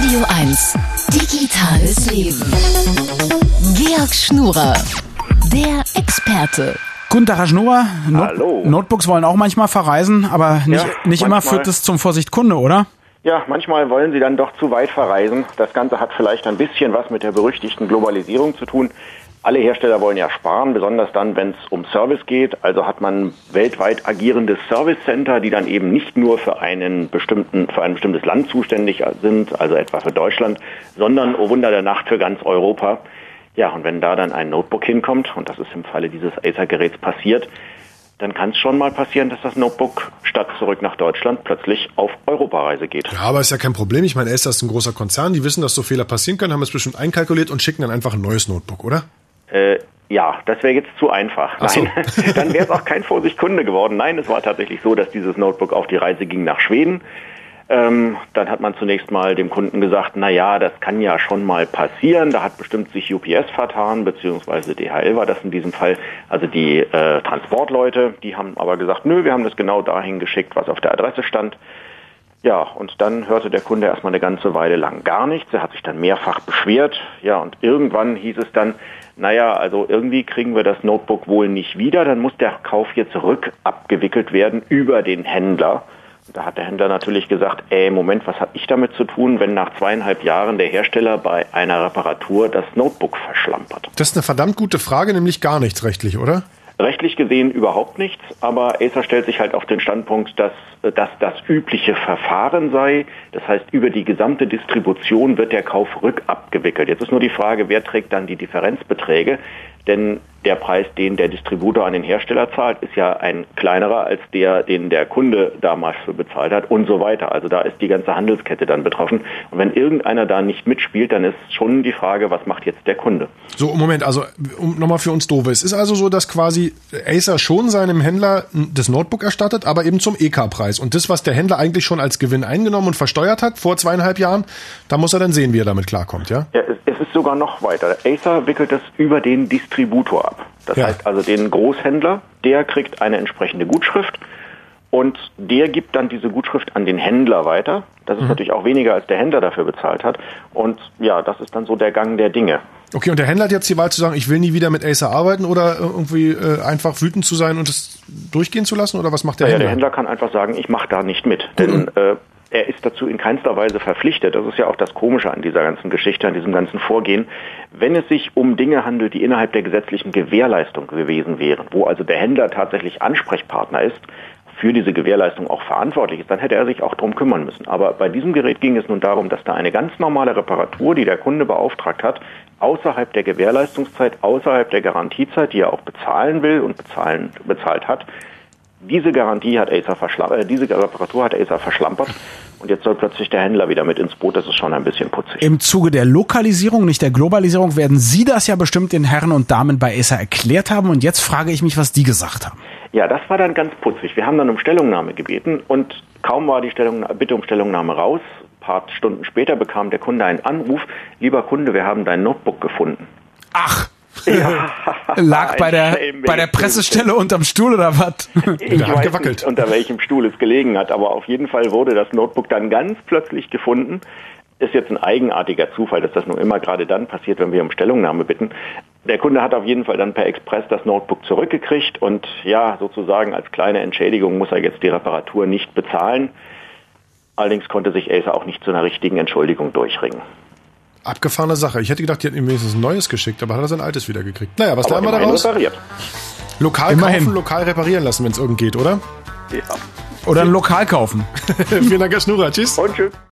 Radio 1. Digitales Leben. Georg Schnurer, der Experte. Guten Tag, Herr Schnurer. Hallo. Notebooks wollen auch manchmal verreisen, aber nicht immer führt es zum Vorsicht Kunde, oder? Ja, manchmal wollen sie dann doch zu weit verreisen. Das Ganze hat vielleicht ein bisschen was mit der berüchtigten Globalisierung zu tun. Alle Hersteller wollen ja sparen, besonders dann, wenn es um Service geht. Also hat man weltweit agierende Service Center, die dann eben nicht nur für ein bestimmtes Land zuständig sind, also etwa für Deutschland, sondern, oh Wunder der Nacht, für ganz Europa. Ja, und wenn da dann ein Notebook hinkommt, und das ist im Falle dieses Acer-Geräts passiert, dann kann es schon mal passieren, dass das Notebook statt zurück nach Deutschland plötzlich auf Europareise geht. Ja, aber ist ja kein Problem. Ich meine, Acer ist ein großer Konzern, die wissen, dass so Fehler passieren können, haben es bestimmt einkalkuliert und schicken dann einfach ein neues Notebook, oder? Ja, das wäre jetzt zu einfach. Ach so. Nein, dann wäre es auch kein Vorsicht-Kunde geworden. Nein, es war tatsächlich so, dass dieses Notebook auf die Reise ging nach Schweden. Dann hat man zunächst mal dem Kunden gesagt, na ja, das kann ja schon mal passieren. Da hat bestimmt sich UPS vertan, beziehungsweise DHL war das in diesem Fall. Also die Transportleute, die haben aber gesagt, nö, wir haben das genau dahin geschickt, was auf der Adresse stand. Ja, und dann hörte der Kunde erstmal eine ganze Weile lang gar nichts. Er hat sich dann mehrfach beschwert. Ja, und irgendwann hieß es dann, naja, also irgendwie kriegen wir das Notebook wohl nicht wieder. Dann muss der Kauf jetzt rückabgewickelt werden über den Händler. Da hat der Händler natürlich gesagt, Moment, was habe ich damit zu tun, wenn nach 2,5 Jahren der Hersteller bei einer Reparatur das Notebook verschlampert? Das ist eine verdammt gute Frage, nämlich gar nichts rechtlich, oder? Rechtlich gesehen überhaupt nichts, aber Acer stellt sich halt auf den Standpunkt, dass das übliche Verfahren sei. Das heißt, über die gesamte Distribution wird der Kauf rückabgewickelt. Jetzt ist nur die Frage, wer trägt dann die Differenzbeträge? Denn der Preis, den der Distributor an den Hersteller zahlt, ist ja ein kleinerer als den der Kunde damals für bezahlt hat und so weiter. Also da ist die ganze Handelskette dann betroffen. Und wenn irgendeiner da nicht mitspielt, dann ist schon die Frage, was macht jetzt der Kunde? So, Moment, also nochmal für uns Doofe. Es ist also so, dass quasi Acer schon seinem Händler das Notebook erstattet, aber eben zum EK-Preis. Und das, was der Händler eigentlich schon als Gewinn eingenommen und versteuert hat vor 2,5 Jahren, da muss er dann sehen, wie er damit klarkommt, ja? Ja, es ist sogar noch weiter. Acer wickelt es über den Distributor ab. Das heißt also, den Großhändler, der kriegt eine entsprechende Gutschrift und der gibt dann diese Gutschrift an den Händler weiter. Das ist natürlich auch weniger, als der Händler dafür bezahlt hat. Und ja, das ist dann so der Gang der Dinge. Okay, und der Händler hat jetzt die Wahl zu sagen, ich will nie wieder mit Acer arbeiten oder irgendwie einfach wütend zu sein und es durchgehen zu lassen? Oder was macht der Händler? Der Händler kann einfach sagen, ich mache da nicht mit. Denn er ist dazu in keinster Weise verpflichtet. Das ist ja auch das Komische an dieser ganzen Geschichte, an diesem ganzen Vorgehen. Wenn es sich um Dinge handelt, die innerhalb der gesetzlichen Gewährleistung gewesen wären, wo also der Händler tatsächlich Ansprechpartner ist, für diese Gewährleistung auch verantwortlich ist, dann hätte er sich auch drum kümmern müssen. Aber bei diesem Gerät ging es nun darum, dass da eine ganz normale Reparatur, die der Kunde beauftragt hat, außerhalb der Gewährleistungszeit, außerhalb der Garantiezeit, die er auch bezahlen will und bezahlt hat, diese Reparatur hat Acer verschlampert und jetzt soll plötzlich der Händler wieder mit ins Boot. Das ist schon ein bisschen putzig. Im Zuge der Lokalisierung, nicht der Globalisierung, werden Sie das ja bestimmt den Herren und Damen bei Acer erklärt haben und jetzt frage ich mich, was die gesagt haben. Ja, das war dann ganz putzig. Wir haben dann um Stellungnahme gebeten und kaum war die Bitte um Stellungnahme raus, ein paar Stunden später bekam der Kunde einen Anruf. Lieber Kunde, wir haben dein Notebook gefunden. Ach! Ja, lag bei der Pressestelle unterm Stuhl oder was? Ich weiß nicht, unter welchem Stuhl es gelegen hat, aber auf jeden Fall wurde das Notebook dann ganz plötzlich gefunden. Ist jetzt ein eigenartiger Zufall, dass das nur immer gerade dann passiert, wenn wir um Stellungnahme bitten. Der Kunde hat auf jeden Fall dann per Express das Notebook zurückgekriegt und ja, sozusagen als kleine Entschädigung muss er jetzt die Reparatur nicht bezahlen. Allerdings konnte sich Acer auch nicht zu einer richtigen Entschuldigung durchringen. Abgefahrene Sache. Ich hätte gedacht, die hätten ihm wenigstens ein neues geschickt, aber hat er sein altes wieder gekriegt. Naja, was lernen wir daraus? Repariert. Lokal kaufen, lokal reparieren lassen, wenn es irgend geht, oder? Ja. Oder ein Lokal kaufen. Vielen Dank, Herr Schnurer. Tschüss. Und tschüss.